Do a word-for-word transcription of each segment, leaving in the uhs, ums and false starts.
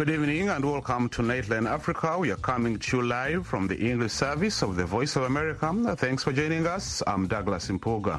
Good evening and welcome to Nightline Africa. We are coming to you live from the English service of the Voice of America. Thanks for joining us. I'm Douglas Impoga.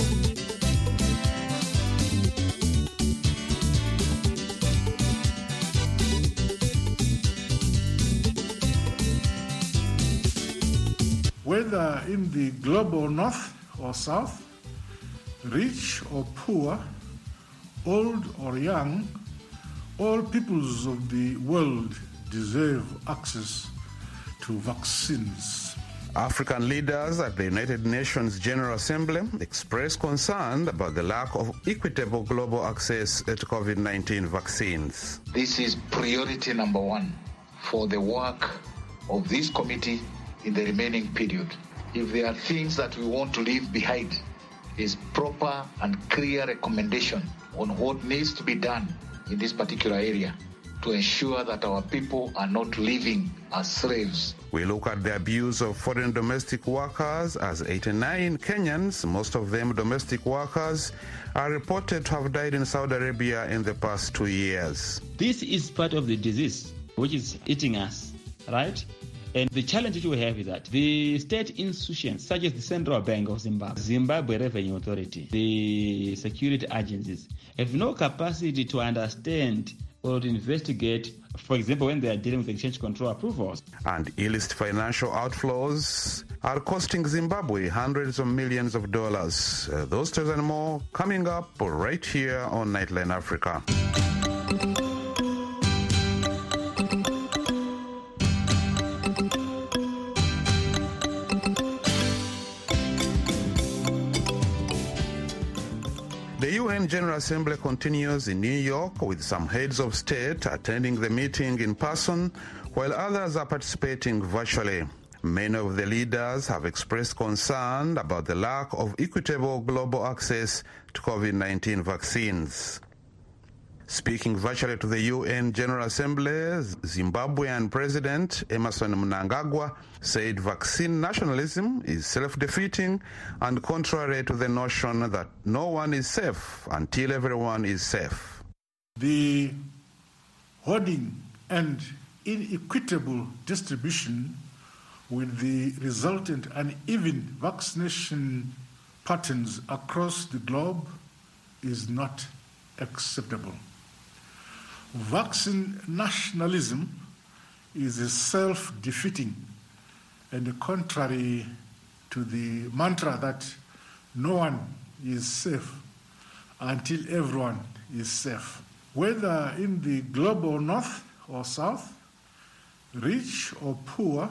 Whether in the global north or south, rich or poor, old or young, all peoples of the world deserve access to vaccines. African leaders at the United Nations General Assembly expressed concern about the lack of equitable global access to COVID nineteen vaccines. This is priority number one for the work of this committee in the remaining period. If there are things that we want to leave behind, is proper and clear recommendation on what needs to be done in this particular area to ensure that our people are not living as slaves. We look at the abuse of foreign domestic workers as eighty-nine Kenyans, most of them domestic workers, are reported to have died in Saudi Arabia in the past two years. This is part of the disease which is eating us, right? And the challenge that we have is that the state institutions, such as the Central Bank of Zimbabwe, Zimbabwe Revenue Authority, the security agencies, have no capacity to understand or to investigate, for example, when they are dealing with exchange control approvals. And illicit financial outflows are costing Zimbabwe hundreds of millions of dollars. Uh, those stories and more coming up right here on Nightline Africa. The U N General Assembly continues in New York with some heads of state attending the meeting in person while others are participating virtually. Many of the leaders have expressed concern about the lack of equitable global access to COVID nineteen vaccines. Speaking virtually to the U N General Assembly, Zimbabwean President Emmerson Mnangagwa said vaccine nationalism is self-defeating and contrary to the notion that no one is safe until everyone is safe. The hoarding and inequitable distribution with the resultant uneven vaccination patterns across the globe is not acceptable. Vaccine nationalism is a self-defeating and contrary to the mantra that no one is safe until everyone is safe. Whether in the global north or south, rich or poor,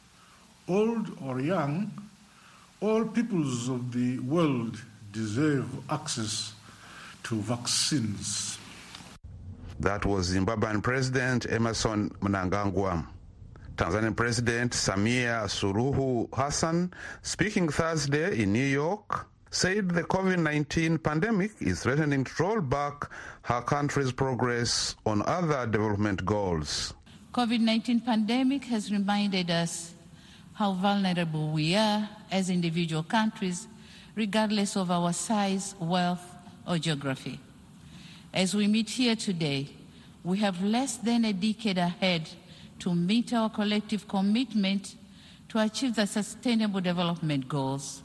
old or young, all peoples of the world deserve access to vaccines. That was Zimbabwean President Emmerson Mnangagwa. Tanzanian President Samia Suluhu Hassan, speaking Thursday in New York, said the COVID nineteen pandemic is threatening to roll back her country's progress on other development goals. COVID nineteen pandemic has reminded us how vulnerable we are as individual countries, regardless of our size, wealth, or geography. As we meet here today, we have less than a decade ahead to meet our collective commitment to achieve the Sustainable Development Goals.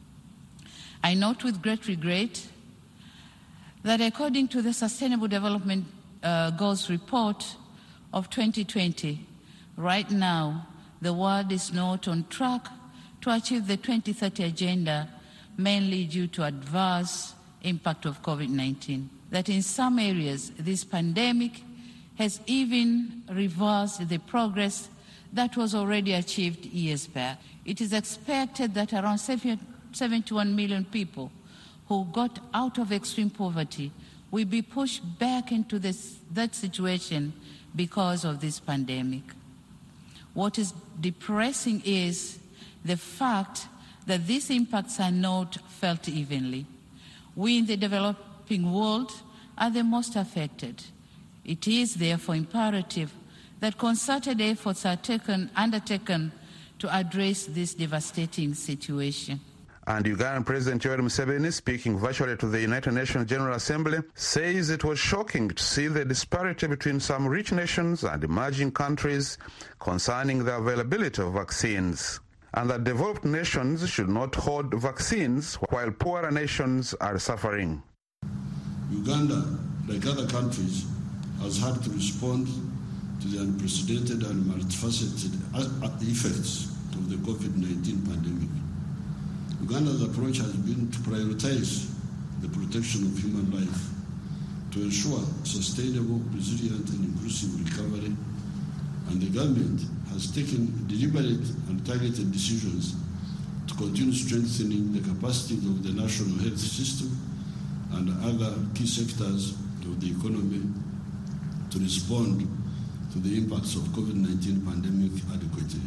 I note with great regret that according to the Sustainable Development uh, Goals report of twenty twenty, right now the world is not on track to achieve the twenty thirty agenda, mainly due to adverse impact of COVID nineteen. That in some areas this pandemic has even reversed the progress that was already achieved years back. It is expected that around seventy-one million people who got out of extreme poverty will be pushed back into this, that situation because of this pandemic. What is depressing is the fact that these impacts are not felt evenly. We in the developing world are the most affected. It is therefore imperative that concerted efforts are taken, undertaken to address this devastating situation. And Ugandan President Yoweri Museveni, speaking virtually to the United Nations General Assembly, says it was shocking to see the disparity between some rich nations and emerging countries concerning the availability of vaccines, and that developed nations should not hoard vaccines while poorer nations are suffering. Uganda, like other countries, has had to respond to the unprecedented and multifaceted effects of the COVID nineteen pandemic. Uganda's approach has been to prioritize the protection of human life, to ensure sustainable, resilient and inclusive recovery, and the government has taken deliberate and targeted decisions to continue strengthening the capacities of the national health system and other key sectors of the economy to respond to the impacts of COVID nineteen pandemic adequately.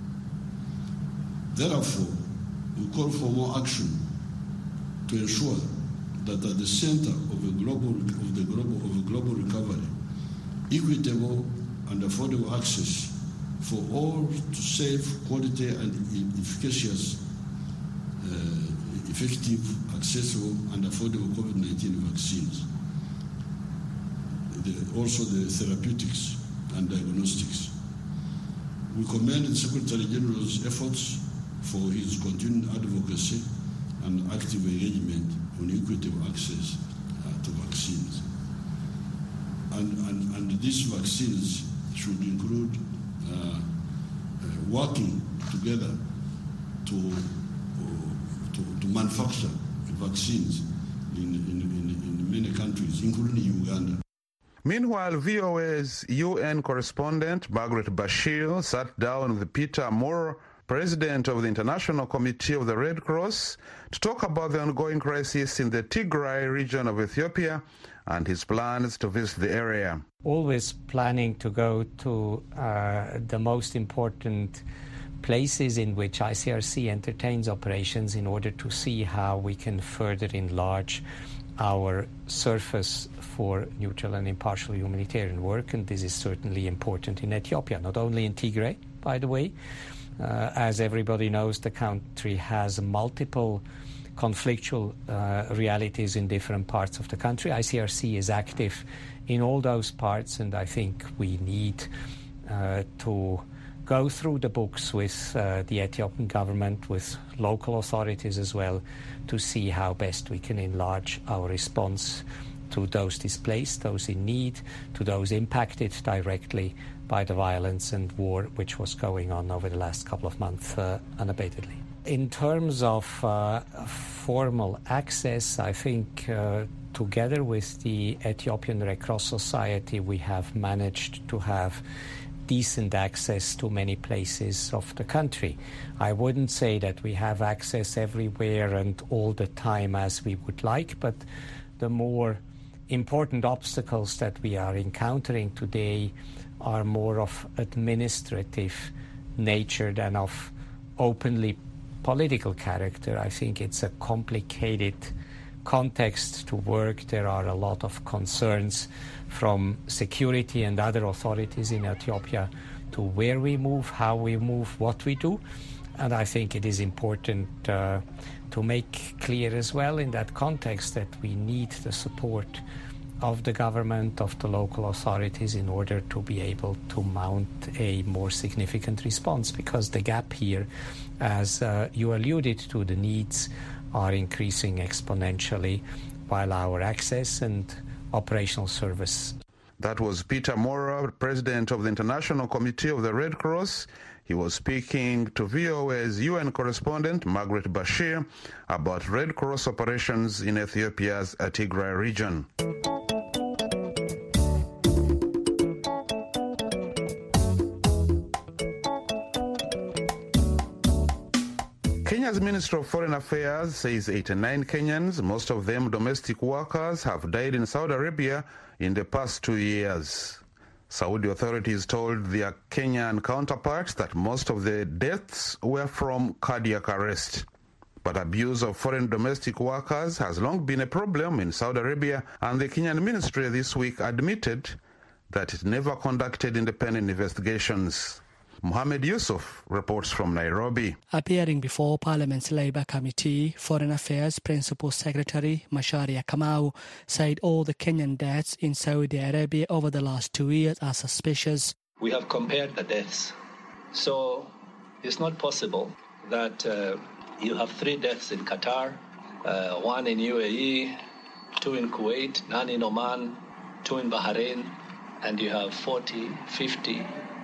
Therefore, we call for more action to ensure that at the center of a global of the global of a global recovery, equitable and affordable access for all to safe, quality and efficacious, uh, effective, accessible and affordable COVID nineteen vaccines. The, also the therapeutics and diagnostics. We commend the Secretary General's efforts for his continued advocacy and active engagement on equitable access uh, to vaccines. And, and, and these vaccines should include uh, uh, working together to, uh, to, to manufacture vaccines in, in, in, in many countries, including Uganda. Meanwhile, V O A's U N correspondent Margaret Bashir sat down with Peter Moro, President of the International Committee of the Red Cross, to talk about the ongoing crisis in the Tigray region of Ethiopia and his plans to visit the area. Always planning to go to uh, the most important places in which I C R C entertains operations in order to see how we can further enlarge our surface for neutral and impartial humanitarian work, and this is certainly important in Ethiopia, not only in Tigray, by the way. Uh, as everybody knows, the country has multiple conflictual uh, realities in different parts of the country. I C R C is active in all those parts, and I think we need uh, to go through the books with uh, the Ethiopian government, with local authorities as well, to see how best we can enlarge our response to those displaced, those in need, to those impacted directly by the violence and war which was going on over the last couple of months uh, unabatedly. In terms of uh, formal access, I think uh, together with the Ethiopian Red Cross Society, we have managed to have decent access to many places of the country. I wouldn't say that we have access everywhere and all the time as we would like, but the more important obstacles that we are encountering today are more of administrative nature than of openly political character. I think it's a complicated context to work. There are a lot of concerns from security and other authorities in Ethiopia to where we move, how we move, what we do. And I think it is important uh, to make clear as well in that context that we need the support of the government, of the local authorities in order to be able to mount a more significant response, because the gap here, as uh, you alluded to, the needs are increasing exponentially while our access and operational service. That was Peter Moro, President of the International Committee of the Red Cross. He was speaking to V O A's U N correspondent Margaret Bashir about Red Cross operations in Ethiopia's Tigray region. Kenya's Ministry of Foreign Affairs says eighty-nine Kenyans, most of them domestic workers, have died in Saudi Arabia in the past two years. Saudi authorities told their Kenyan counterparts that most of the deaths were from cardiac arrest. But abuse of foreign domestic workers has long been a problem in Saudi Arabia, and the Kenyan ministry this week admitted that it never conducted independent investigations. Mohamed Yusuf reports from Nairobi. Appearing before Parliament's Labour Committee, Foreign Affairs Principal Secretary Macharia Kamau said all the Kenyan deaths in Saudi Arabia over the last two years are suspicious. We have compared the deaths. So it's not possible that uh, you have three deaths in Qatar, uh, one in U A E, two in Kuwait, none in Oman, two in Bahrain, and you have forty, fifty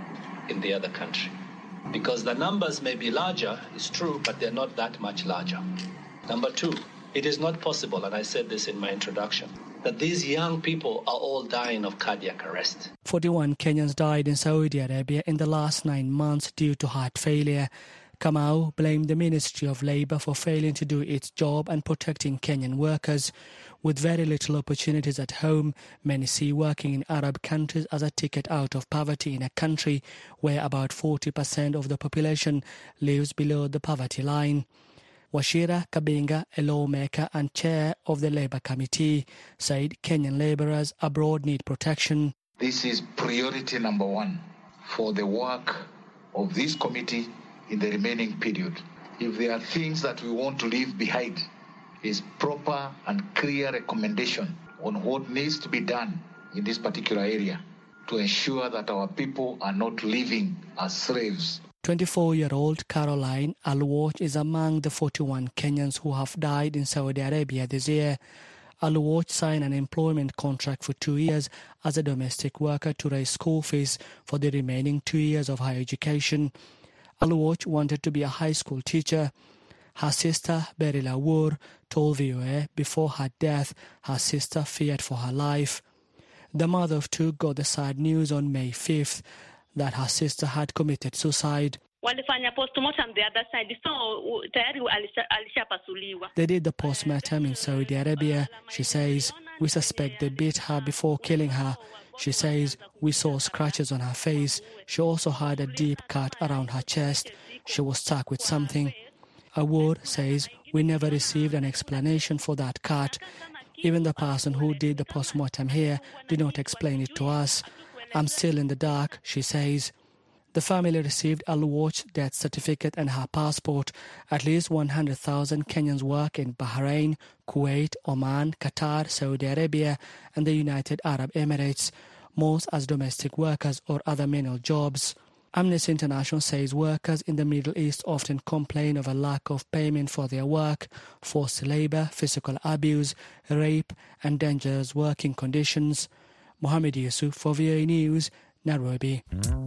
in the other country. Because the numbers may be larger, it's true, but they're not that much larger. Number two, it is not possible, and I said this in my introduction, that these young people are all dying of cardiac arrest. forty-one Kenyans died in Saudi Arabia in the last nine months due to heart failure. Kamau blamed the Ministry of Labour for failing to do its job and protecting Kenyan workers. With very little opportunities at home, many see working in Arab countries as a ticket out of poverty in a country where about forty percent of the population lives below the poverty line. Wachira Kabinga, a lawmaker and chair of the Labour Committee, said Kenyan labourers abroad need protection. This is priority number one for the work of this committee in the remaining period. If there are things that we want to leave behind, is proper and clear recommendation on what needs to be done in this particular area to ensure that our people are not living as slaves. twenty-four-year-old Caroline Aluoch is among the forty-one Kenyans who have died in Saudi Arabia this year. Aluoch signed an employment contract for two years as a domestic worker to raise school fees for the remaining two years of higher education. Aluoch wanted to be a high school teacher. Her sister, Berila Woor, told V O A before her death her sister feared for her life. The mother of two got the sad news on May fifth that her sister had committed suicide. Walifanya postmortem the other side, so tayari alishapasuliwa. They did the postmortem in Saudi Arabia. She says, we suspect they beat her before killing her. She says, we saw scratches on her face. She also had a deep cut around her chest. She was stuck with something. Award says, we never received an explanation for that cut. Even the person who did the postmortem here did not explain it to us. I'm still in the dark, she says. The family received Aluoch's death certificate and her passport. At least one hundred thousand Kenyans work in Bahrain, Kuwait, Oman, Qatar, Saudi Arabia, and the United Arab Emirates, most as domestic workers or other menial jobs. Amnesty International says workers in the Middle East often complain of a lack of payment for their work, forced labour, physical abuse, rape, and dangerous working conditions. Mohamed Yusuf for V O A News, Nairobi.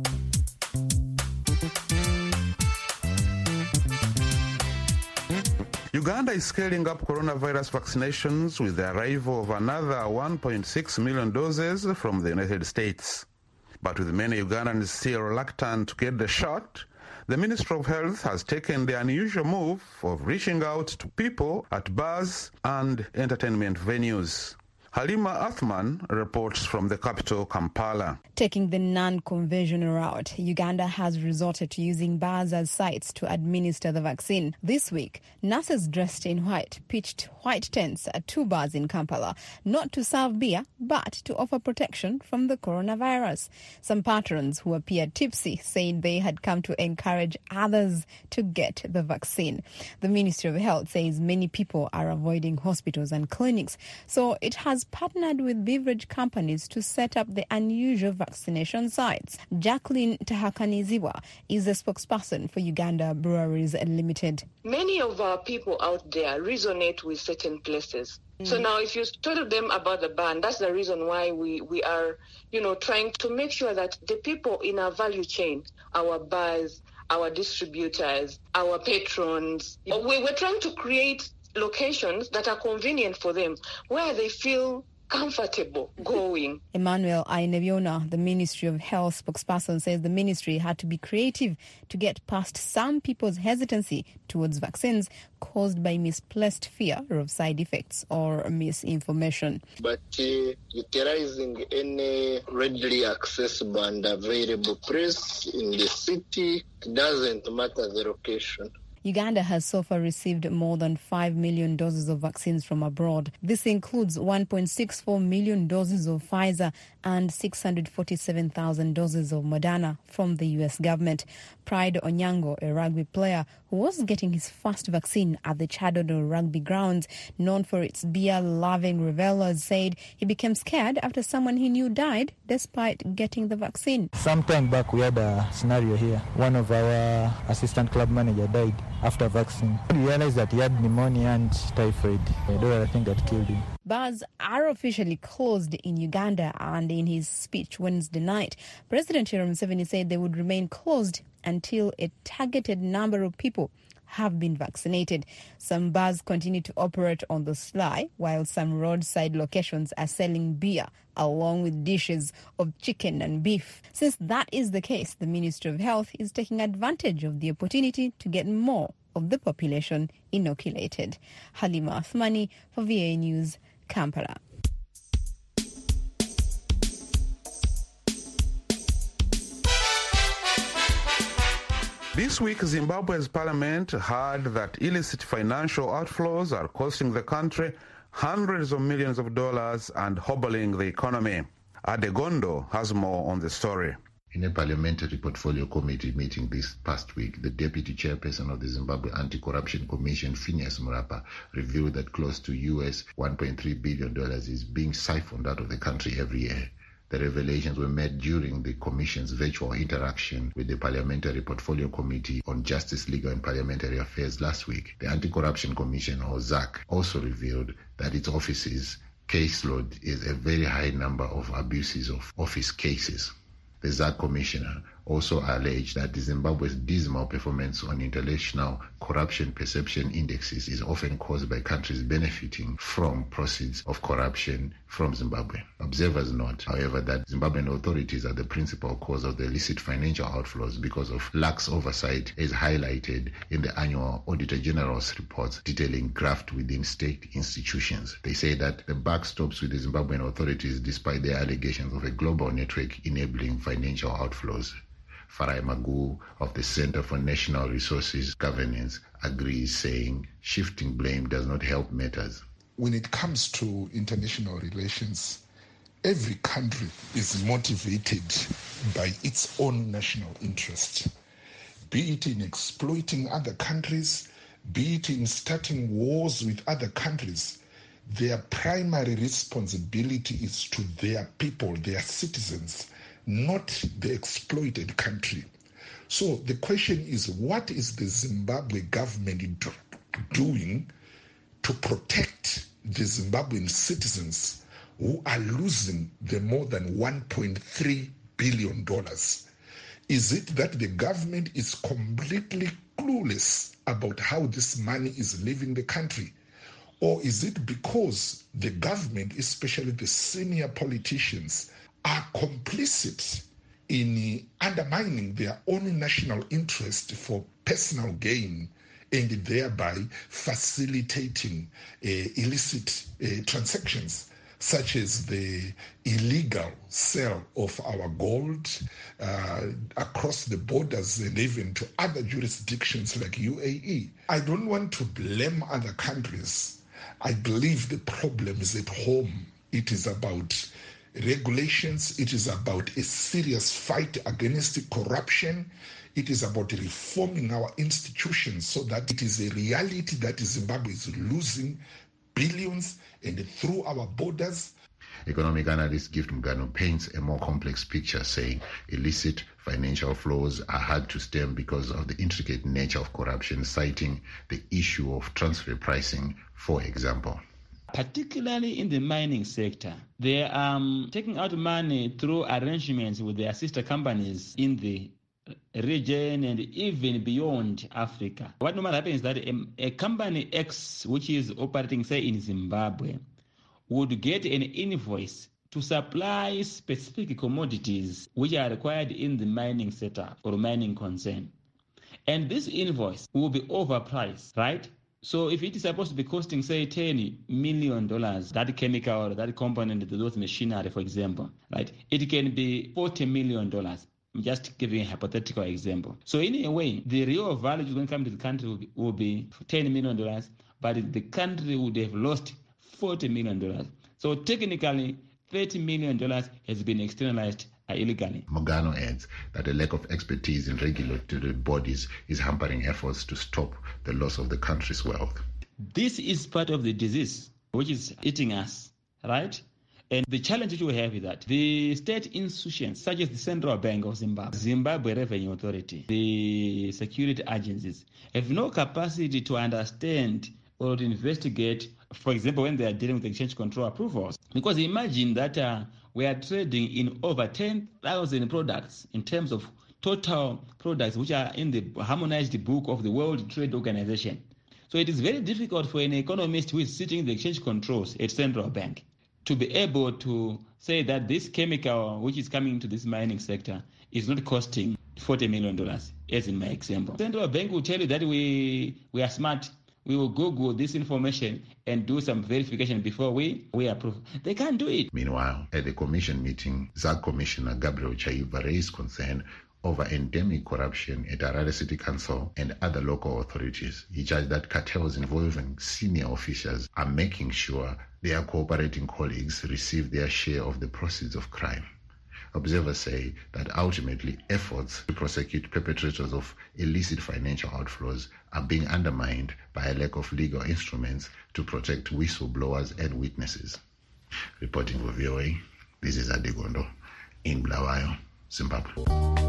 Uganda is scaling up coronavirus vaccinations with the arrival of another one point six million doses from the United States. But with many Ugandans still reluctant to get the shot, the Ministry of Health has taken the unusual move of reaching out to people at bars and entertainment venues. Halima Athman reports from the capital, Kampala. Taking the non-conventional route, Uganda has resorted to using bars as sites to administer the vaccine. This week, nurses dressed in white pitched white tents at two bars in Kampala, not to serve beer, but to offer protection from the coronavirus. Some patrons who appeared tipsy said they had come to encourage others to get the vaccine. The Ministry of Health says many people are avoiding hospitals and clinics, so it has partnered with beverage companies to set up the unusual vaccination sites. Jacqueline Tahakaniziwa is the spokesperson for Uganda Breweries Limited. Many of our people out there resonate with certain places. Mm. So now if you told them about the ban, that's the reason why we, we are, you know, trying to make sure that the people in our value chain, our bars, our distributors, our patrons, we, we're trying to create locations that are convenient for them, where they feel comfortable going. Emmanuel Ainebiona, the Ministry of Health spokesperson, says the ministry had to be creative to get past some people's hesitancy towards vaccines caused by misplaced fear of side effects or misinformation. But uh, utilizing any readily accessible and available press in the city, doesn't matter the location. Uganda has so far received more than five million doses of vaccines from abroad. This includes one point six four million doses of Pfizer and six hundred forty-seven thousand doses of Moderna from the U S government. Pride Onyango, a rugby player who was getting his first vaccine at the Chadodo rugby grounds, known for its beer-loving revelers, said he became scared after someone he knew died despite getting the vaccine. Some time back we had a scenario here. One of our assistant club manager died after vaccine. We realized that he had pneumonia and typhoid. I think that killed him. Bars are officially closed in Uganda, and in his speech Wednesday night, President Yoweri Museveni said they would remain closed until a targeted number of people have been vaccinated. Some bars continue to operate on the sly, while some roadside locations are selling beer along with dishes of chicken and beef. Since that is the case, the Ministry of Health is taking advantage of the opportunity to get more of the population inoculated. Halima Athmani for V A News, Kampala. This week, Zimbabwe's parliament heard that illicit financial outflows are costing the country hundreds of millions of dollars and hobbling the economy. Adegondo has more on the story. In a parliamentary portfolio committee meeting this past week, the deputy chairperson of the Zimbabwe Anti-Corruption Commission, Phineas Murapa, revealed that close to U S one point three billion dollars is being siphoned out of the country every year. The revelations were made during the Commission's virtual interaction with the Parliamentary Portfolio Committee on Justice, Legal and Parliamentary Affairs last week. The Anti-Corruption Commission, or Z A C, also revealed that its office's caseload is a very high number of abuses of office cases. The Z A C commissioner also alleged that Zimbabwe's dismal performance on international corruption perception indexes is often caused by countries benefiting from proceeds of corruption from Zimbabwe. Observers note, however, that Zimbabwean authorities are the principal cause of the illicit financial outflows because of lax oversight, as highlighted in the annual Auditor General's reports detailing graft within state institutions. They say that the buck stops with the Zimbabwean authorities despite their allegations of a global network enabling financial outflows. Farai Magu of the Center for National Resources Governance agrees, saying shifting blame does not help matters. When it comes to international relations, every country is motivated by its own national interest, be it in exploiting other countries, be it in starting wars with other countries. Their primary responsibility is to their people, their citizens, not the exploited country. So the question is, what is the Zimbabwe government do, doing to protect the Zimbabwean citizens who are losing the more than one point three billion dollars? Is it that the government is completely clueless about how this money is leaving the country? Or is it because the government, especially the senior politicians, are complicit in undermining their own national interest for personal gain and thereby facilitating uh, illicit uh, transactions, such as the illegal sale of our gold uh, across the borders and even to other jurisdictions like U A E. I don't want to blame other countries. I believe the problem is at home. It is about regulations. It is about a serious fight against corruption. It is about reforming our institutions so that it is a reality that Zimbabwe is losing billions and through our borders. Economic analyst Gift Mugano paints a more complex picture, saying illicit financial flows are hard to stem because of the intricate nature of corruption, citing the issue of transfer pricing, for example. Particularly in the mining sector, they are um, taking out money through arrangements with their sister companies in the region and even beyond Africa. What normally happens is that a, a company X, which is operating, say, in Zimbabwe, would get an invoice to supply specific commodities which are required in the mining setup or mining concern. And this invoice will be overpriced, right? So if it is supposed to be costing, say, ten million dollars, that chemical or that component, those machinery, for example, right, it can be forty million dollars. I'm just giving a hypothetical example. So in a way, the real value is going to come to the country will be, will be ten million dollars, but the country would have lost forty million dollars. So technically, thirty million dollars has been externalized illegally. Mogano adds that a lack of expertise in regulatory bodies is hampering efforts to stop the loss of the country's wealth. This is part of the disease which is eating us, right? And the challenge which we have is that the state institutions, such as the Central Bank of Zimbabwe, Zimbabwe Revenue Authority, the security agencies, have no capacity to understand or to investigate, for example, when they are dealing with exchange control approvals. Because imagine that uh, we are trading in over ten thousand products in terms of total products which are in the harmonized book of the World Trade Organization. So it is very difficult for an economist who is sitting in the exchange controls at Central Bank to be able to say that this chemical which is coming into this mining sector is not costing forty million dollars, as in my example. Central Bank will tell you that we we are smart. We will Google this information and do some verification before we, we approve. They can't do it. Meanwhile, at the commission meeting, Z A C Commissioner Gabriel Chaiva raised concern over endemic corruption at Harare City Council and other local authorities. He judged that cartels involving senior officials are making sure their cooperating colleagues receive their share of the proceeds of crime. Observers say that ultimately efforts to prosecute perpetrators of illicit financial outflows are being undermined by a lack of legal instruments to protect whistleblowers and witnesses. Reporting for V O A, this is Adegondo in Bulawayo, Zimbabwe.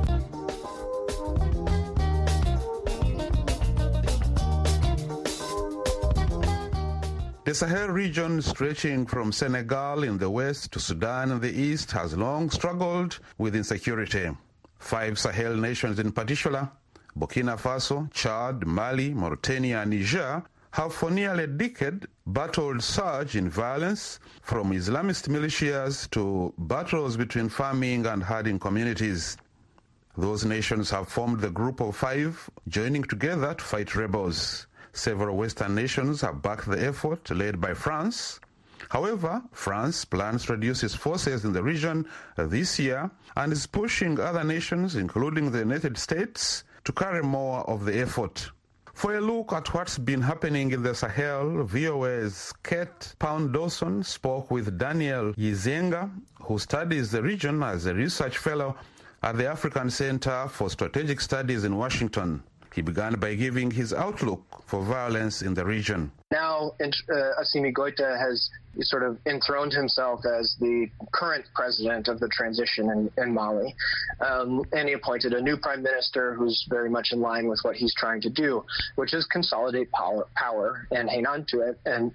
The Sahel region, stretching from Senegal in the west to Sudan in the east, has long struggled with insecurity. Five Sahel nations in particular, Burkina Faso, Chad, Mali, Mauritania, and Niger, have for nearly a decade battled surge in violence from Islamist militias to battles between farming and herding communities. Those nations have formed the Group of Five, joining together to fight rebels. Several Western nations have backed the effort, led by France. However, France plans to reduce its forces in the region this year and is pushing other nations, including the United States, to carry more of the effort. For a look at what's been happening in the Sahel, V O A's Kate Pound-Dawson spoke with Daniel Yizenga, who studies the region as a research fellow at the African Center for Strategic Studies in Washington. He began by giving his outlook for violence in the region. Now, uh, Assimi Goïta has sort of enthroned himself as the current president of the transition in, in Mali. Um, and he appointed a new prime minister who's very much in line with what he's trying to do, which is consolidate power, power and hang on to it, and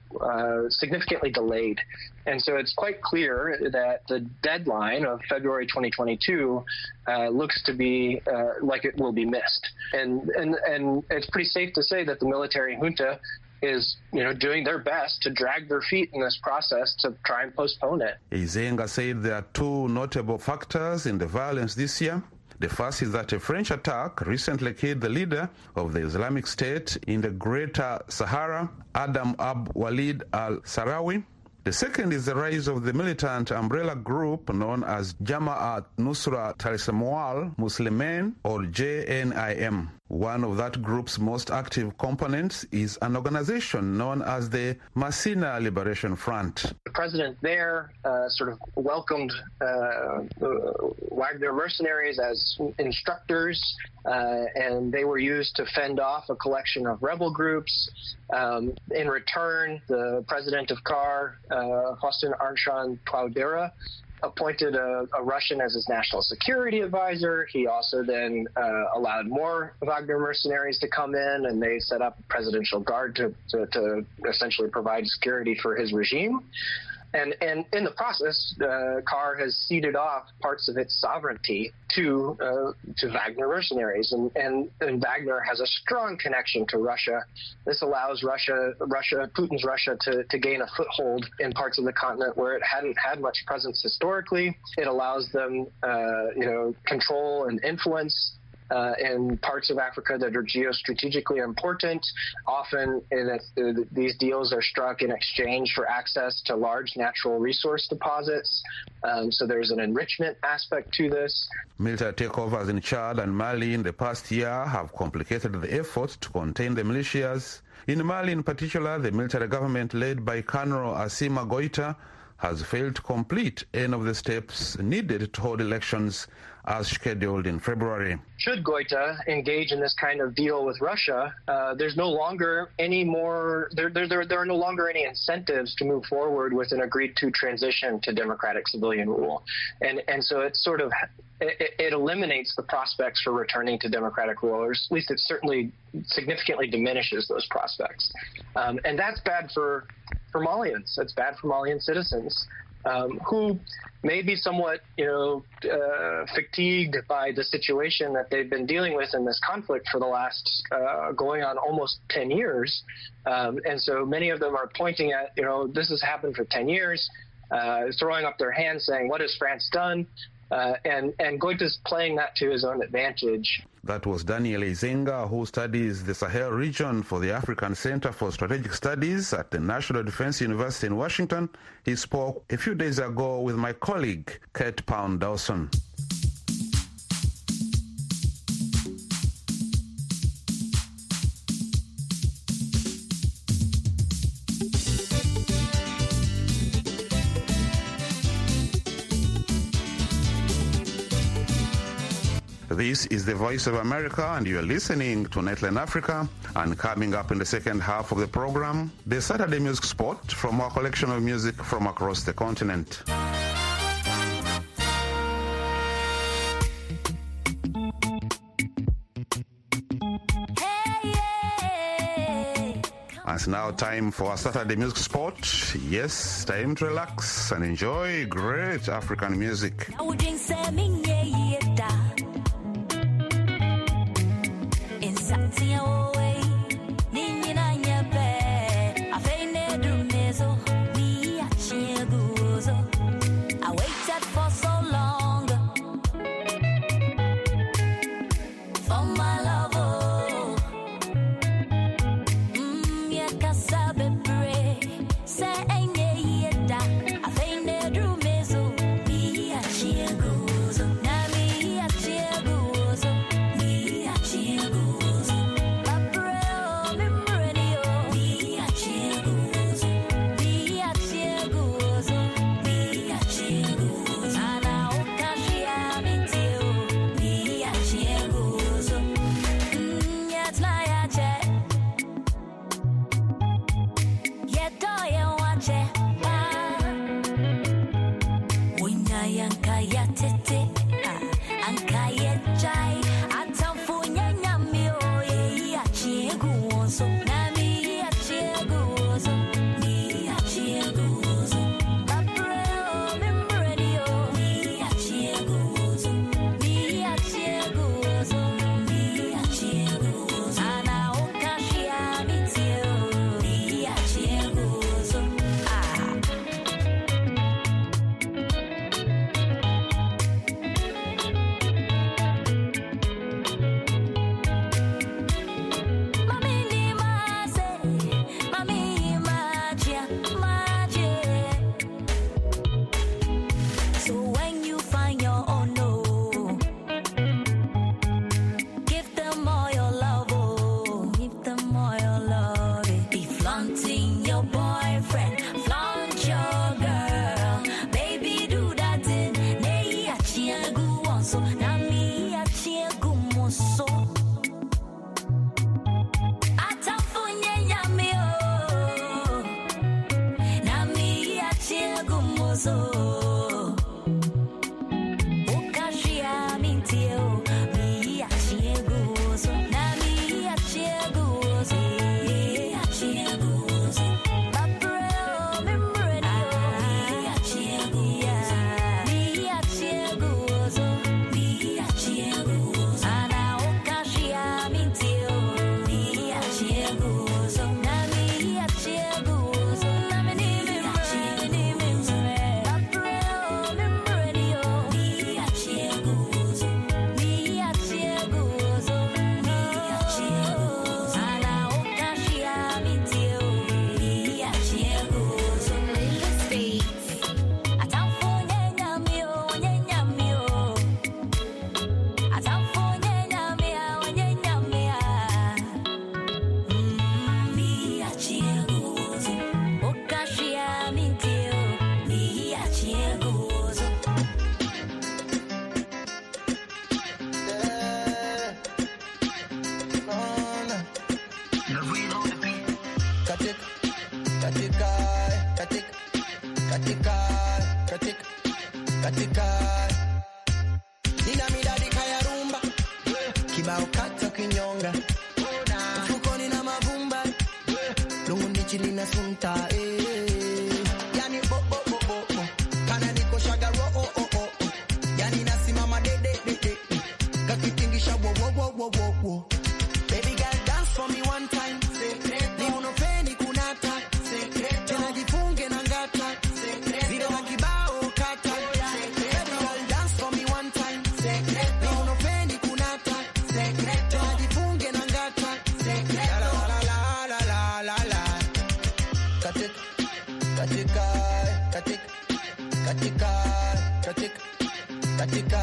uh, significantly delayed. And so it's quite clear that the deadline of February twenty twenty-two uh, looks to be uh, like it will be missed. And, and, and it's pretty safe to say that the military junta is, you know, doing their best to drag their feet in this process to try and postpone it. Yizenga said there are two notable factors in the violence this year. The first is that a French attack recently killed the leader of the Islamic State in the Greater Sahara, Adam Ab Walid al-Sahrawi. The second is the rise of the militant umbrella group known as Jama'at Nusrat al-Samwal Muslimin, or J N I M. One of that group's most active components is an organization known as the Masina Liberation Front. The president there uh, sort of welcomed uh, Wagner mercenaries as instructors, uh, and they were used to fend off a collection of rebel groups. Um, in return, the president of C A R, uh, Hossein Arshan Touadera, appointed a, a Russian as his national security advisor. He also then uh, allowed more Wagner mercenaries to come in, and they set up a presidential guard to, to, to essentially provide security for his regime. And, and in the process, uh, C A R has ceded off parts of its sovereignty to uh, to Wagner mercenaries, and, and, and Wagner has a strong connection to Russia. This allows Russia, Russia, Putin's Russia, to, to gain a foothold in parts of the continent where it hadn't had much presence historically. It allows them, uh, you know, control and influence uh, in parts of Africa that are geostrategically important. Often in a, these deals are struck in exchange for access to large natural resource deposits. Um, so there's an enrichment aspect to this. Military takeovers in Chad and Mali in the past year have complicated the effort to contain the militias. In Mali in particular, the military government led by Colonel Assimi Goïta has failed to complete any of the steps needed to hold elections as scheduled in February. Should Goïta engage in this kind of deal with Russia, uh, there's no longer any more, there, there, there, there are no longer any incentives to move forward with an agreed-to transition to democratic civilian rule. And, and so it's sort of, it, it eliminates the prospects for returning to democratic rule, or at least it certainly significantly diminishes those prospects. Um, and that's bad for, for Malians. That's bad for Malian citizens. Um, who may be somewhat, you know, uh, fatigued by the situation that they've been dealing with in this conflict for the last uh, going on almost ten years. Um, and so many of them are pointing at, you know, this has happened for ten years, uh, throwing up their hands saying, what has France done? Uh, and, and Goïta's playing that to his own advantage. That was Daniel Izenga, who studies the Sahel region for the African Center for Strategic Studies at the National Defense University in Washington. He spoke a few days ago with my colleague, Kate Pound Dawson. This is the Voice of America, and you're listening to Nightline Africa. And coming up in the second half of the program, the Saturday Music Spot from our collection of music from across the continent. And it's now time for a Saturday Music Spot. Yes, time to relax and enjoy great African music. katika katika katika nina midadi kaya rumba kibao kata kinyonga mfukoni na mavumba lungu ndichi lina sunta eh yani bo bo bo bo kana niko shaga ro oh oh oh yani nasimama de de de de kakitingisha wo wo wo wo wo baby girl dance for me one time ni unopeni kunata tena jifunge na ngata zile na kibao kata baby girl dance for me one time ni unopeni kunata tena jifunge na ngata la la la la la la la katika katika katika katika katika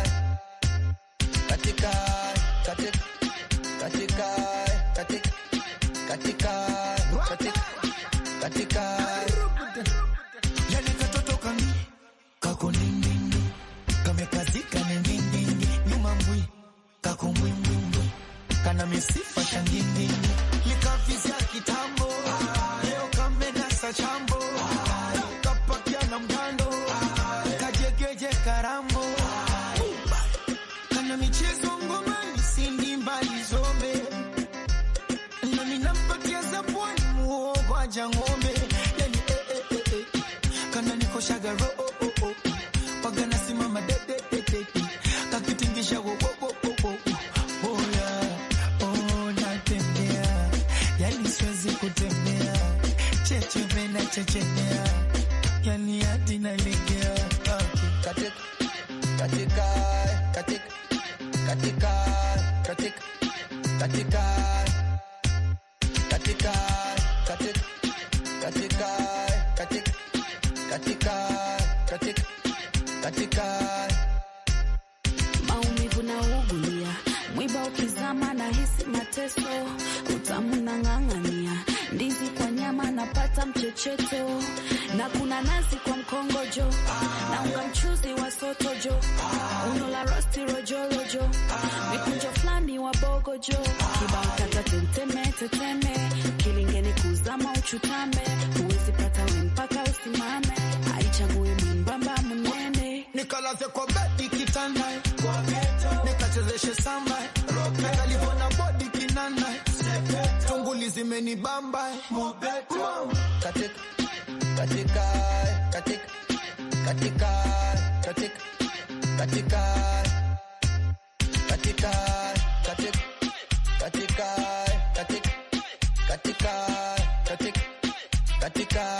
katika katika katika katika katika katika katika yale katoto kami kako nini kamekazika nini nyuma mbwi kako mwimwi kana misifa shangini likafizia kitambo leo kamedasa chambo kapakia na mgando kajegeje karambo kana michezo ngomani sindi mbali zombe na minampatia zabwani muogo aja ngombe yani eh eh eh eh kana niko shagaro oh oh oh wagana simama de de de de kakitingisha wo wo wo wo oh yeah oh natembea yani siwezi kutembea cheche mena chechemea yani hadi nalegea katika katika katika katika katika katika katika katika katika katika katika katika katika maumivu na ugulia mwiba ukizama na hisi mateso utamu na ng'ang'ania ndizi kwa nyama napata mchecheto na kuna nazi kwa mkongojo na unga mchuzi wa sotojo uno la rosti rojo rojo mikunjo flani wa bogojo kibao kata tenteme teteme kilingeni kuzama uchutame huwezi pata we mpaka usimame haichagui mbamba munene nikalaze kwa bedi kitanda kwa geto nikachezeshe samba nikalivona body kinanda tunguli zimenibamba mobeto katika katika katika katika katika katika katika katika katika katika katika katika katika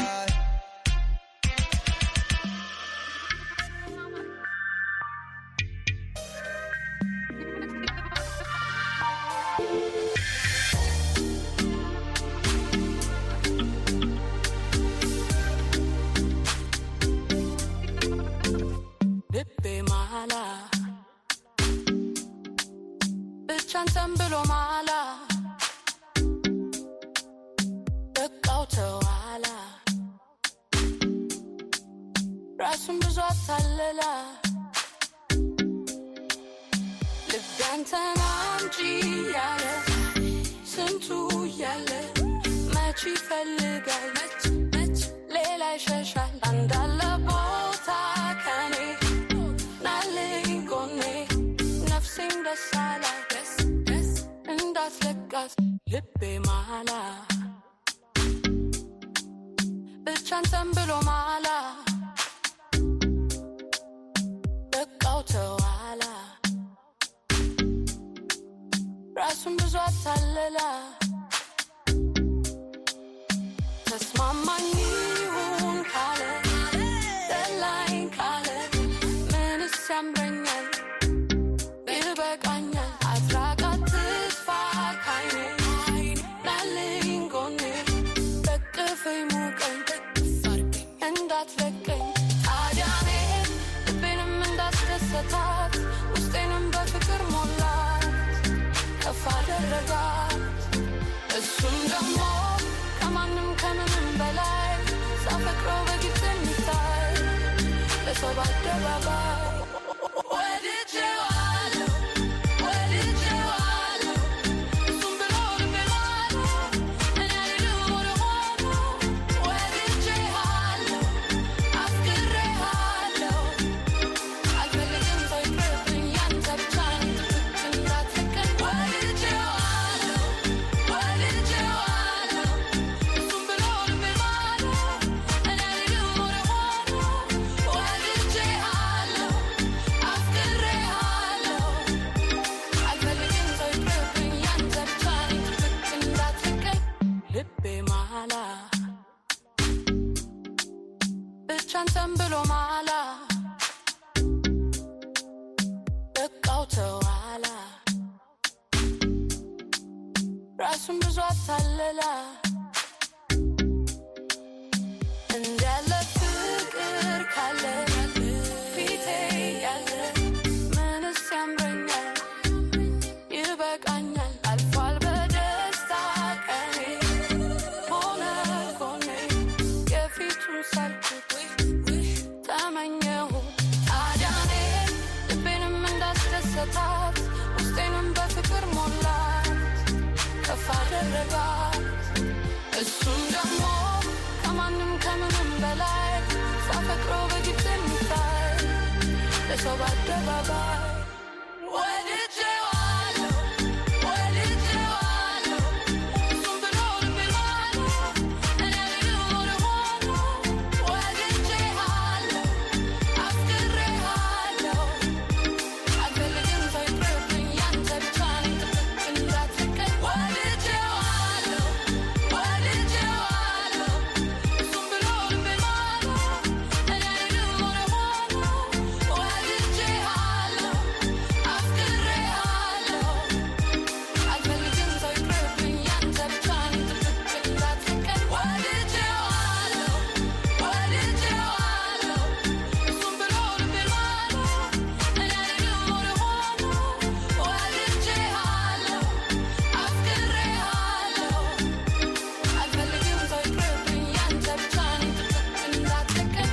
Chantambulo mala Bekau tawala Rasum buzatalala Levantan amji yale Sentu yale Machi felligal Lela shashal Andala bota kane Naligone Nafsim da sala Flekas lippe mala Chantambulo mala Bekau tawala Rasum buzatalala Tasmamani un kale Delain kale Menisambrenyan Bilbeganyan Atragatis Fakaine Nalingone Bekefei mugen Endat veken Adane Benim endat desetat Ustenim befikir mollat Kafada regat Esundamo Kamanım kanımım belay Safekro ve gitsin mitay Lesobat devabay Where did you all Where did you all Sumbelore belaro And I do what I want Where did you all ራሱን ብዙ አታለላ እንዳለ ፍቅር ካለ ፊቴ ያለ ምንስ ያምረኛል ይበቃኛል አልፏል በደስታ ቀኔ ሆነ ጎኔ የፊቱን ሳልኩት ተመኘሁ ታዲያ እኔ ልቤንም እንዳስደሰታት ውስጤንም በፍቅር ሞላት ከፍ አደረጋት እሱም ደግሞ ከማንም ከምንም በላይ ሳፈቅረው በግድ የሚታይ ለሰው በአደባባይ ወድጄዋለሁ ወድጄዋለሁ እሱም ብሎ ልቤ ማሉ እኔ ልኖር ሆኖ ወድጄሃለሁ አፍቅሬሃለሁ አልፈልግም ሰው ይቅርብኝ ያንተ ብቻ ነኝ ጥብቅ እንዳትቀኝ ወድጄዋለሁ ወድጄዋለሁ እሱም ብሎ ልቤ ማሉ እኔ ልኖር ሆኖ ወድጄሃለሁ አፍቅሬሃለሁ አልፈልግም ሰው ይቅርብኝ ያንተ ብቻ ነኝ ጥብቅ እንዳትቀኝ ወድጄዋለሁ ወድጄዋለሁ እሱም ብሎ ልቤ ማሉ እኔ ልኖር ሆኖ ወድጄሃለሁ አፍቅሬሃለሁ አልፈልግም ሰው ይቅርብኝ ያንተ ብቻ ነኝ ጥብቅ እንዳትቀኝ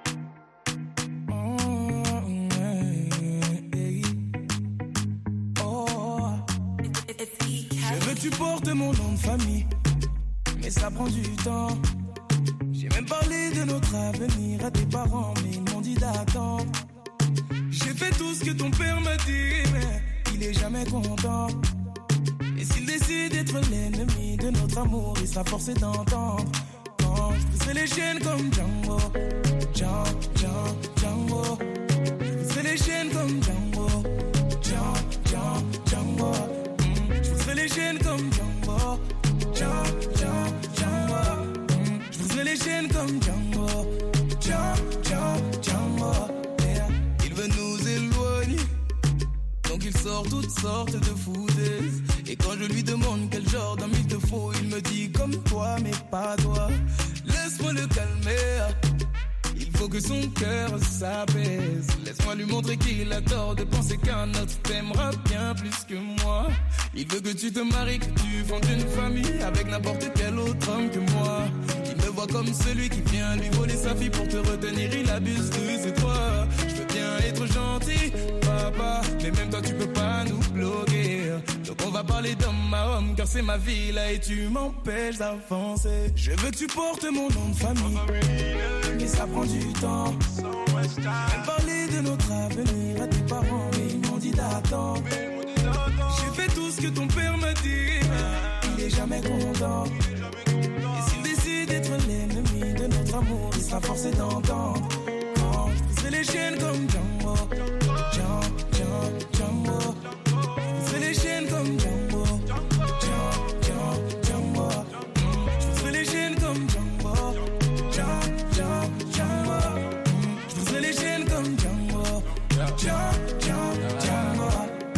Je veux que tu portes mon nom de famille, mais ça prend du temps. J'ai même parlé de notre avenir à tes parents, mais ils m'ont dit d'attendre. J'ai fait tout ce que ton père m'a dit, mais il est jamais content. Et s'il décide d'être l'ennemi de notre amour, il sera forcé d'entendre. Quand je briserai les chaînes comme Django, Django, Django, Django. Je briserai les chaînes comme Django, Django, Django, Django. Mm. Je briserai les chaînes comme Django, Django, Django, Django. Mm. Je briserai les chaînes comme Django, Django, Django, Django. Yeah. Il veut nous éloigner, donc il sort toutes sortes de foutaises. Et quand je lui demande quel genre d'homme il te faut, il me dit comme toi mais pas toi. Laisse-moi le calmer, il faut que son cœur s'apaise. Laisse-moi lui montrer qu'il a tort de penser qu'un autre t'aimera bien plus que moi. Il veut que tu te maries, que tu fondes une famille avec n'importe quel autre homme que moi. Il me voit comme celui qui vient lui voler sa fille pour te retenir, il abuse de ses droits. Je veux bien être gentil, papa, mais même toi tu peux pas nous bloquer. Donc on va parler d'homme à homme, car c'est ma vie là et tu m'empêches d'avancer. Je veux que tu portes mon nom de famille, mais ça prend du temps. Même parler de notre avenir à tes parents, mais ils m'ont dit d'attendre. J'ai fait tout ce que ton père m'a dit, mais il est jamais content. Et s'il décide d'être l'ennemi de notre amour, il sera forcé d'entendre. Quand je briserai les chaînes comme Django, Django, Django, Django. Je briserai les chaînes comme Django, Django, Django, Django. Je briserai les chaînes comme Django, Django, Django, Django. Je briserai les chaînes comme Django, Django, Django, Django.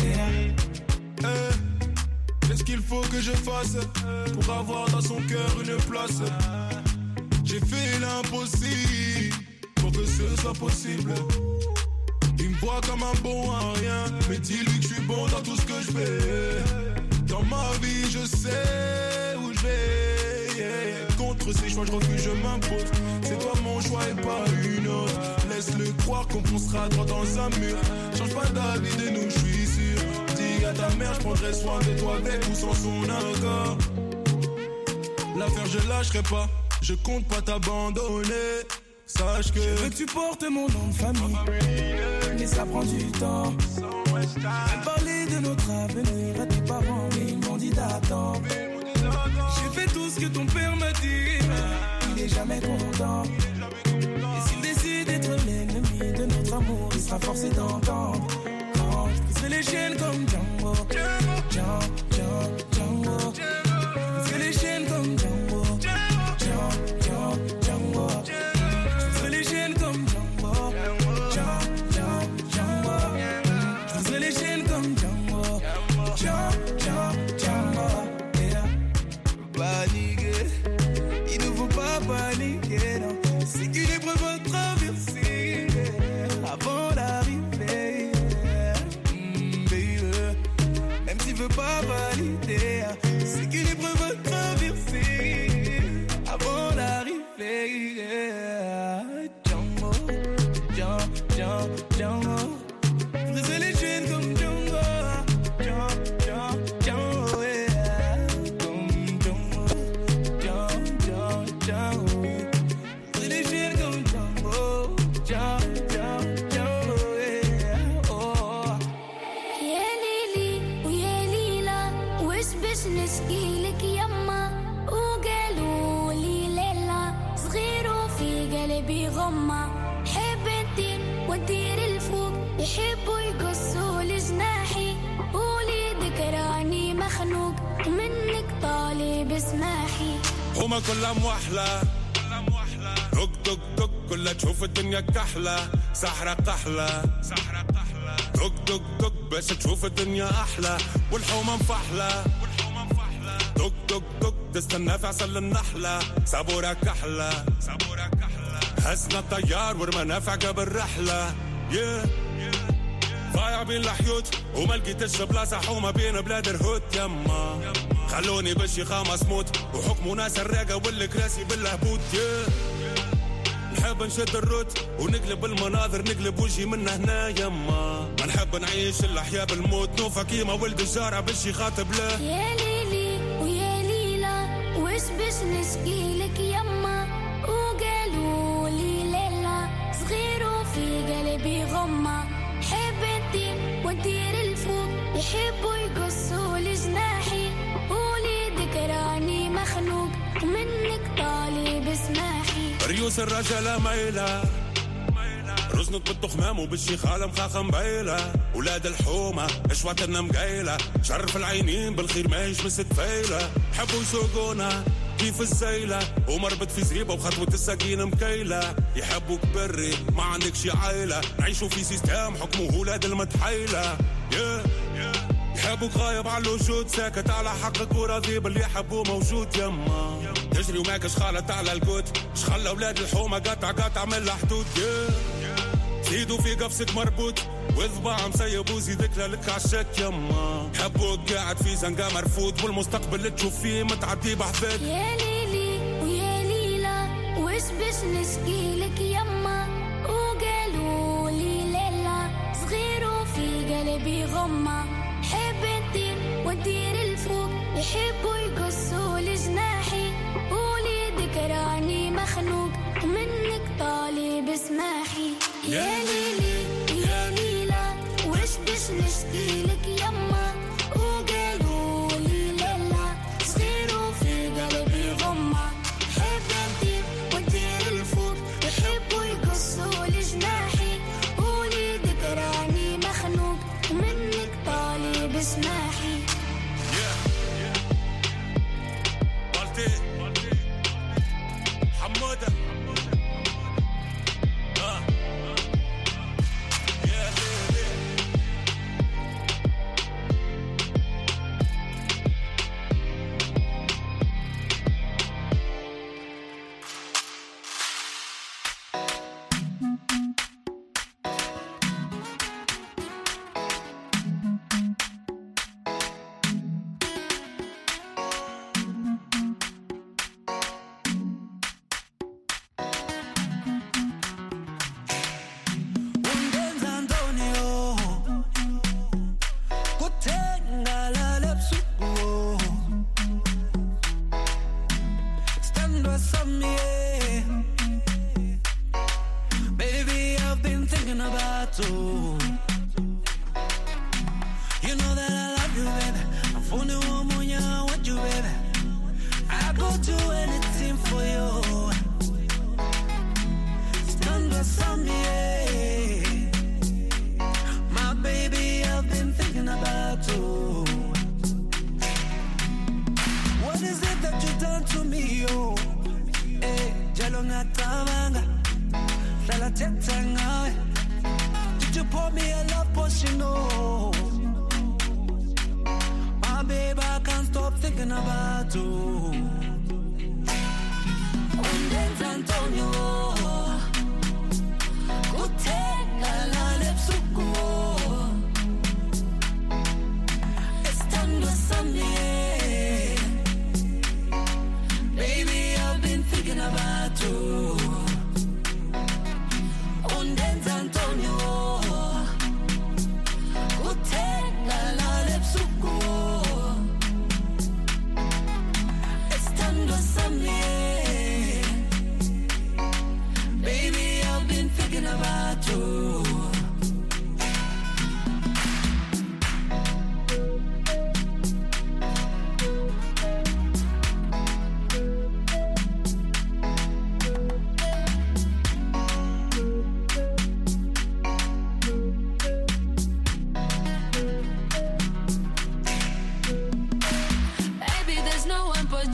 Eh, qu'est-ce qu'il faut que je fasse pour avoir dans son cœur une place? J'ai fait l'impossible pour que ce soit possible. Il me voit comme un bon à rien, mais dis-lui que je suis bon dans tout ce que je fais. Dans ma vie, je sais où je vais. Yeah. Contre ces choix, je refuse, je m'impose. C'est toi mon choix et pas une autre. Laisse-le croire qu'on foncera droit dans un mur. Change pas d'avis de nous, je suis sûr. Dis à ta mère, je prendrai soin de toi avec ou sans son accord. L'affaire, je lâcherai pas. Je compte pas t'abandonner. Sache que je veux que tu portes mon nom de famille, mais ça prend du temps. Même parler de notre avenir à tes parents, mais ils m'ont dit d'attendre. J'ai fait tout ce que ton père m'a dit, mais il est jamais content. Et s'il décide d'être l'ennemi de notre amour, il sera forcé d'entendre. Quand je briserai les chaînes comme Django, Django, Django, Django. Je briserai les chaînes comme Django, Django, Django, Django. Je briserai les chaînes comme Django, Django, Django, Django. Je briserai les chaînes comme Django, Django, Django, Django. Yeah. بس نشكيلك يما وقالوا لي ليلى صغير وفي قلبي غمة حب الدين ودير الفوق يحبوا يقصوا لجناحي قولي ذكراني مخنوق منك طالب اسماحي هما كلها موحلة دق دق دق كلها تشوف الدنيا كحلة سحرة قحلة دق دق دق بس تشوف الدنيا أحلى والحومة مفحلة دق دق دق تستنى في عسل النحلة صبورة كحلة هزنا الطيار ورمنا في قبل رحلة yeah. ضايع بين الحيوت وما لقيتش بلاصة حومة بين بلاد الهوت يما خلوني بشي خامس موت وحكموا ناس الراقة والكراسي بالهبوط yeah. نحب نشد الروت ونقلب المناظر نقلب وجهي من هنا يما ما نحب نعيش الأحياء بالموت نوفا كيما ولد الجارة بشي خاطب له يا ليلي ويا ليلى وش بش نشكيلك يما وقالوا لي ليلى صغير وفي قلبي غمة حب الدين ودير الفوق يحبوا يقصوا لجناحي قولي ذكراني مخنوق منك طالب اسماحي ريوس الرجالة ميلة رزنك بالتخمام وبالشي خالة مخاخة مبيلة ولاد الحومة اشواتنا مقايلة شرف العينين بالخير ما يشمس تفيلة حبوا يسوقونا كيف السيلة ومربط في زريبة وخطوة السكينة مكيلة يحبوك بري ما عندك شي عيلة نعيشوا في سيستم حكمه ولاد المتحيلة yeah. يحبوك غايب على الوجود ساكت على حقك وراضي باللي يحبوه موجود يما تجري وماكش خالط على القوت شخلى اولاد الحومه قطع قطع من الحدود زيدوا في قفصك مربوط وذبع مسيب وزيدك لك عشاك يما حبوك قاعد في زنقه مرفوض والمستقبل اللي تشوف فيه متعدي بحذاك يا ليلي ويا ليلى وش بش نشكيلك يما وقالوا لي ليلى صغير وفي قلبي غمه حب الدين ودير الفوق يحبوا يقصوا لجناحي قولي ذكراني مخنوق منك طالب اسماحي يا ليلي يا ليلى وش بش نشكيلك يما وقالوا لي ليلى صغير وفي قلبي غمة حب الدين ودير الفوق يحبوا يقصوا لجناحي قولي ذكراني مخنوق منك طالب اسماحي حمودة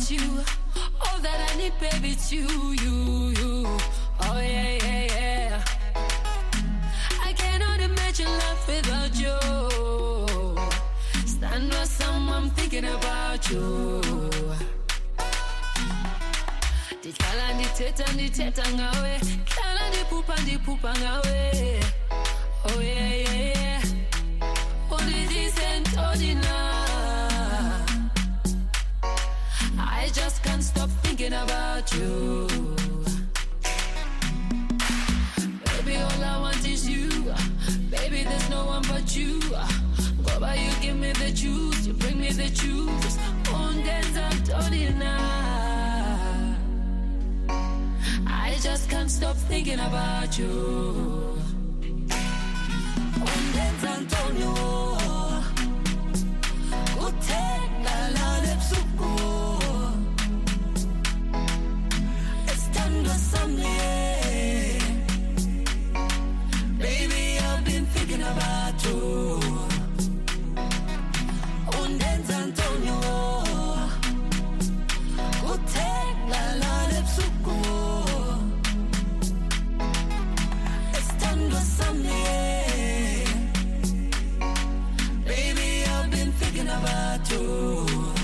want you. All that I need, baby, it's you, you, you. Oh yeah, yeah, yeah. I cannot imagine life without you. Stand with someone thinking about you. Dikala nditeta nditeta ngawe, kala ndipupa ndipupa ngawe. Oh yeah, yeah, yeah. Only this and ordinary. I just can't stop thinking about you. Baby, all I want is you. Baby, there's no one but you. Go by, you give me the juice, you bring me the juice. On dance and ordinary. I just can't stop thinking about you. On dance and Antonio. Go take la la lepsuko. Estando someday. Baby, I've been thinking about you. On dance Antonio. Go take la la lepsuko. Estando someday. Baby, I've been thinking about you.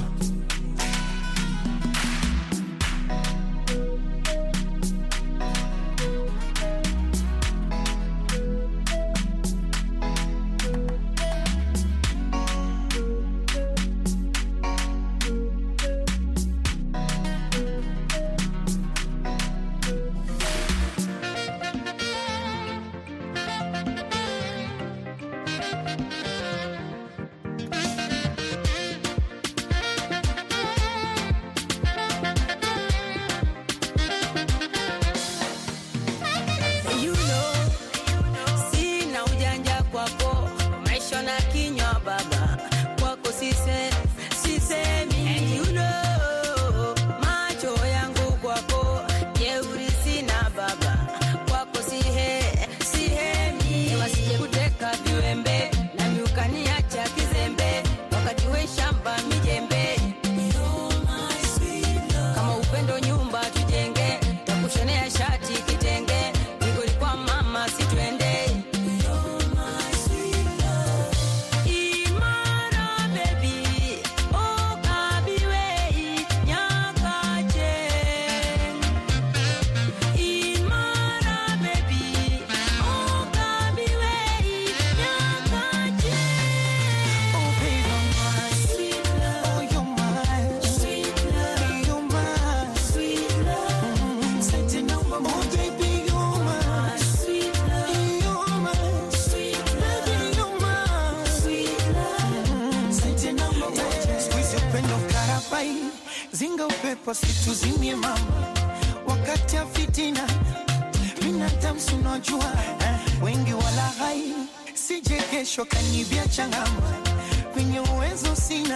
Zinga upepo situzimie mama. Wakati ya fitina binadamu unajua eh, wengi wala hai. Sije kesho kanibia changama. Kwenye uwezo sina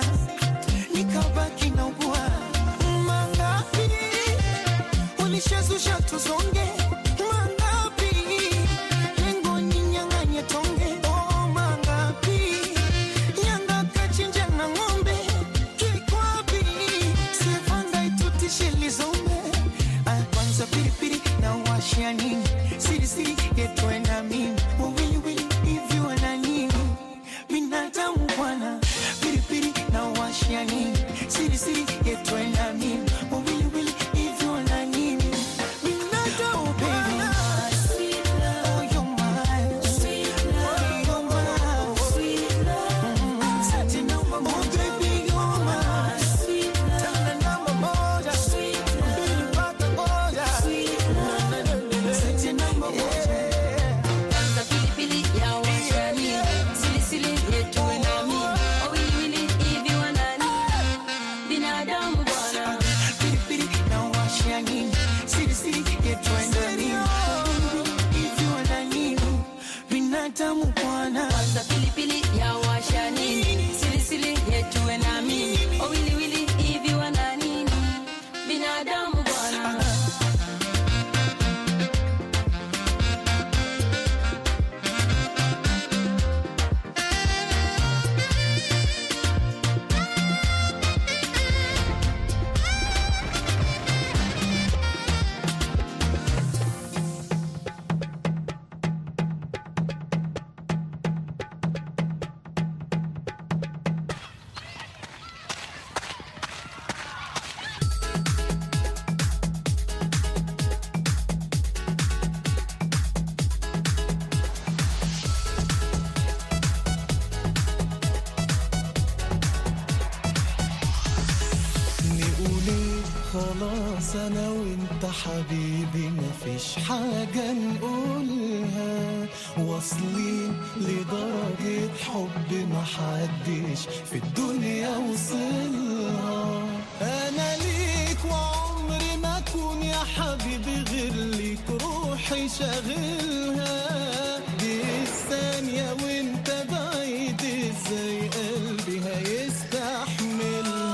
nikabaki na ugua. Mangapi ulishazusha tuzonge. Mangapi lengo ninyanganye tonge. Oh mangapi nyanga kachinja na ngombe. Nini siri siri yetu na mimi wili wili hivi wana nini binadamu bwana piri piri na washia nini siri siri yetu na mimi wili wili hivi wana nini binadamu bwana sweet love oh you're my sweet love oh you're my sweet love sati namba moja baby you're my sweet love tana namba moja sweet love pata moja sweet love. خلاص انا وانت حبيبي مفيش حاجة نقولها، واصلين لدرجة حب محدش في الدنيا وصلها. انا ليك وعمري ما اكون يا حبيبي غير ليك، روحي شاغلها دي الثانية وانت بعيد ازاي قلبي هيستحملها.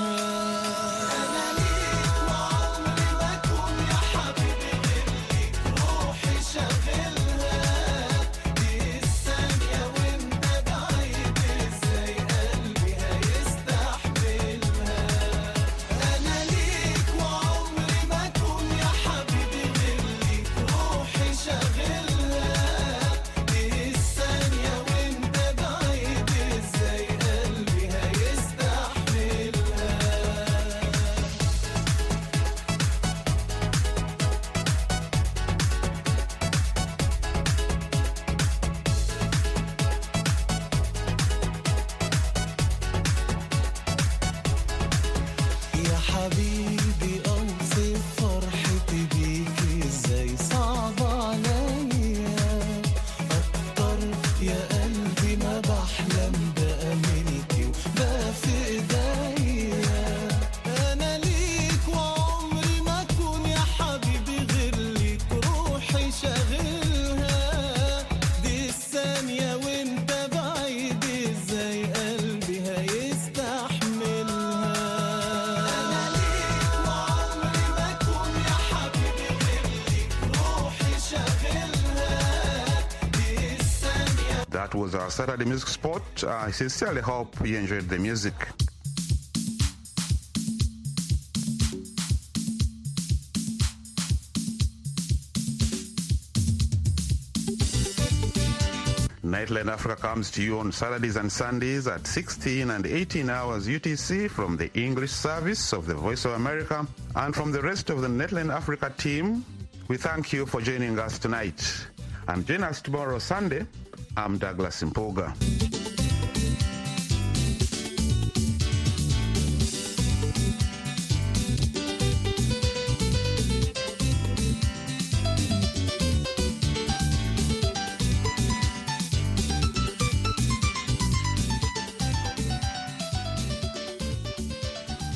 That was our Saturday Music Spot. I sincerely hope you enjoyed the music. Nightline Africa comes to you on Saturdays and Sundays at sixteen and eighteen hours U T C from the English service of the Voice of America and from the rest of the Nightline Africa team. We thank you for joining us tonight. And join us tomorrow Sunday. I'm Douglas Mpoga.